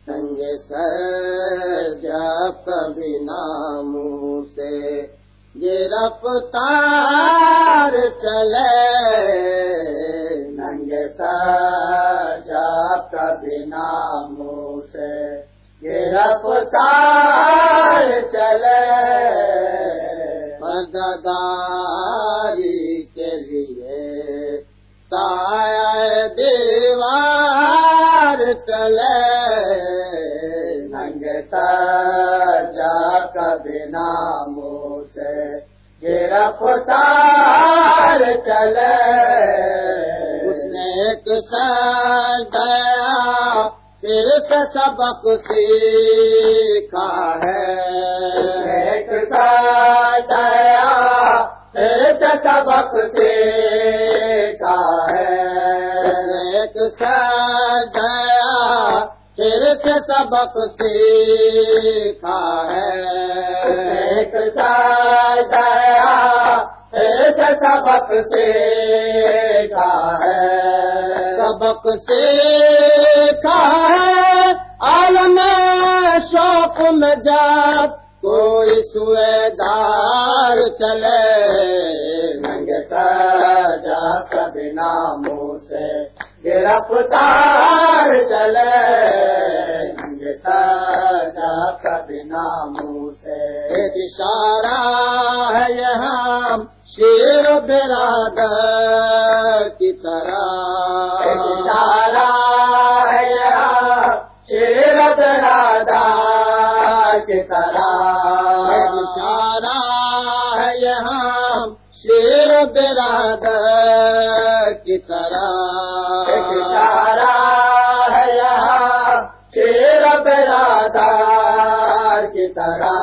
ننگ سر جب کبھی ناموں سے گرفتار چلے، ننگ سر جب کبھی ناموں سے گرفتار چلے، پرداداری کے لیے سایہ دیوار چلے، ننگ سر جب کبھی ناموں سے گرفتار چلے، اس نے ایک سجدہ پھر سے سبق سیکھا ہے، ایک سجدہ پھر سے سبق سیکھا ہے، ایک سجدہ پھر سے سبق سیکھا ہے، ایک سجدہ پھر سے سبق سیکھا ہے، سبق سیکھا ہے عالم شوق میں جب کوئی سویدار چلے، ننگ سر جب کبھی ناموں سے گرفتار چلے، ننگ سر جب کبھی ناموں سے ایک اشارہ ہے یہاں شیر و برادر کی طرح، ایک اشارہ ہے یہاں شیر و برادر کی طرح، ایک اشارہ ہے یہاں شیر و برادر کی طرح، ایک اشارہ ہے یہاں شیر و برادر کی طرح،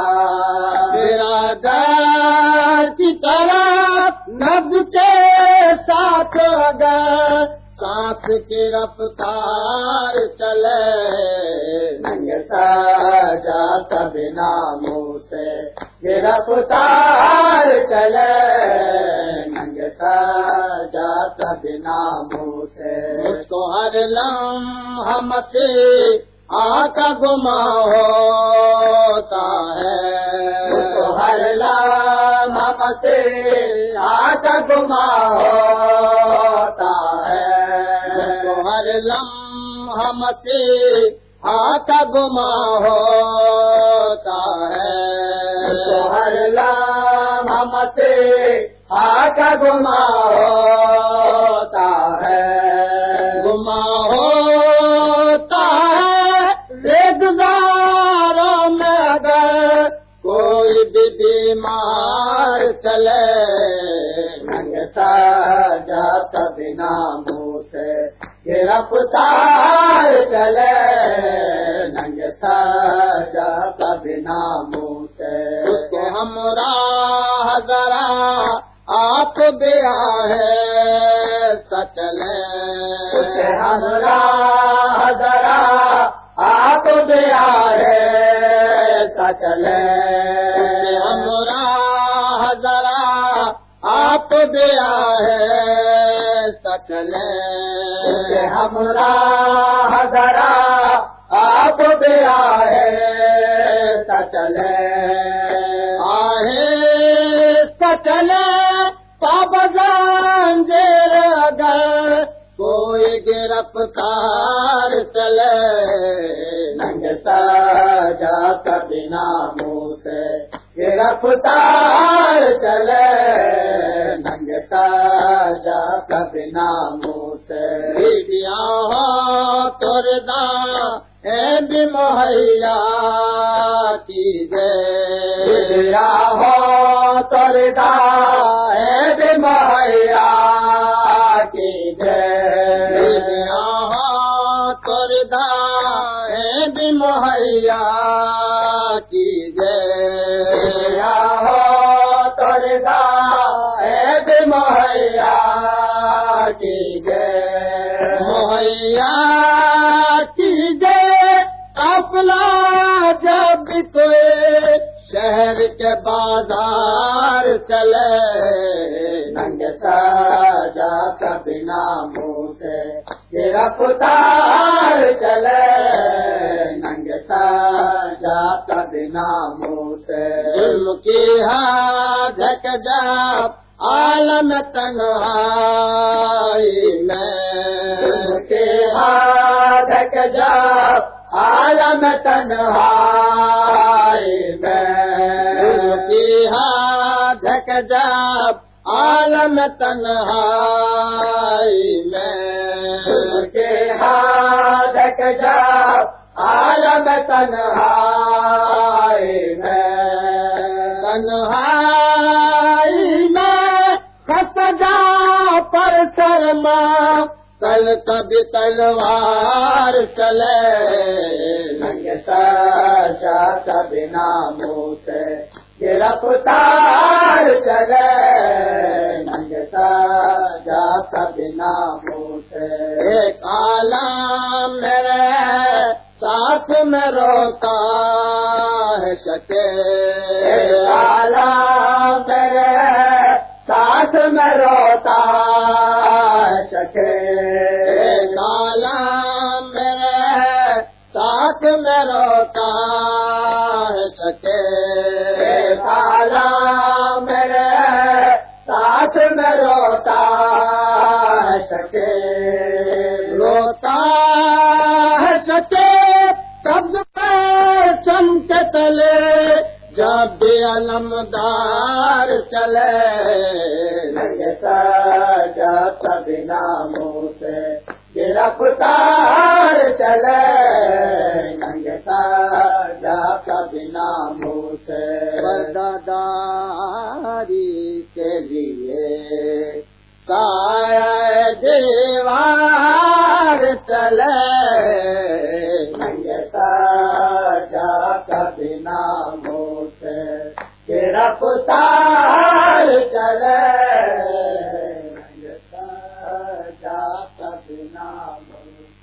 برادر کی طرح نبض کے ساتھ اگر سانس کی رفتار چلے، ننگ سر جب کبھی ناموں سے گرفتار چلے، ننگ سر جب کبھی ناموں سے مجھ کو ہر لمحہ مسیح کا گما ہوتا ہے، مجھ کو ہر لمحہ مسیح کا گما ہوتا ہے، مجھ کو ہر لمحہ مسیح کا گما ہوتا ہے، مجھ کو ہر لمحہ مسیح کا گما ہوتا ہے، گما ہوتا ہے ریگزاروں میں اگر کوئی بھی بیمار چلے، ننگ سر جب کبھی ناموں سے گرفتار چلے، ننگ سر جب کبھی ناموں سے اس کو ہمراہ ذرا آپ بھی آہستہ چلے، اس کے ہمراہ ذرا آپ بھی آہستہ چلے، اس کے ہمراہ ذرا آپ بھی آہستہ چلے، اس کے ہمراہ ذرا آپ بھی آہستہ چلے، آہستہ چلے پابند اگر کوئی گرفتار چلے، ننگ سر جب کبھی ناموں سے گرفتار چلے، ننگ سر جب کبھی ناموں سے بیٹیاں ہو تو رضا بھی مہیا کیجے، بیٹیاں ہو تو رضا بھی مہیا کیجے، بیٹیاں ہو تو رضا بھی مہیا کیجے، بیٹیاں ہو تو رضا بھی مہیا کیجے، مہیا کیجے اپنا جب کوئی شہر کے بازار چلے، ننگ سر جب کبھی ناموں سے گرفتار چلے، جاتا بنا منہ سے ظلم کی حد جا عالم تنہائی میں ظلم کی حد جا عالم تنہائی میں ظلم کی حد جا عالم تنہائی میں ظلم کی حد جا عالم تنہائی میں تنہائی میں خط جا پر سرما کل کبھی تلوار چلے ننگ سجا کبھی ناموں سے گرفتار چلے ننگ سجا کبھی ناموں سے ایک عالم میرے ساس میں روتا ہے شکے عالم میرے ساس میں روتا ہے شکے عالم میرے ساس میں روتا ہے شکے عالم میرے ساس میں روتا ہے شکے روتا ہے شکے سب پر چمکے تلے جب بھی علمدار چلے ننگ سجا کبھی ناموں سے گرفتار چلے ننگ سجا کبھی ناموں سے وفاداری کے لیے سایہ دیوار چلے ننگ سجا کبھی ناموں سے گرفتار چلے ننگ سجا کبھی ناموں سے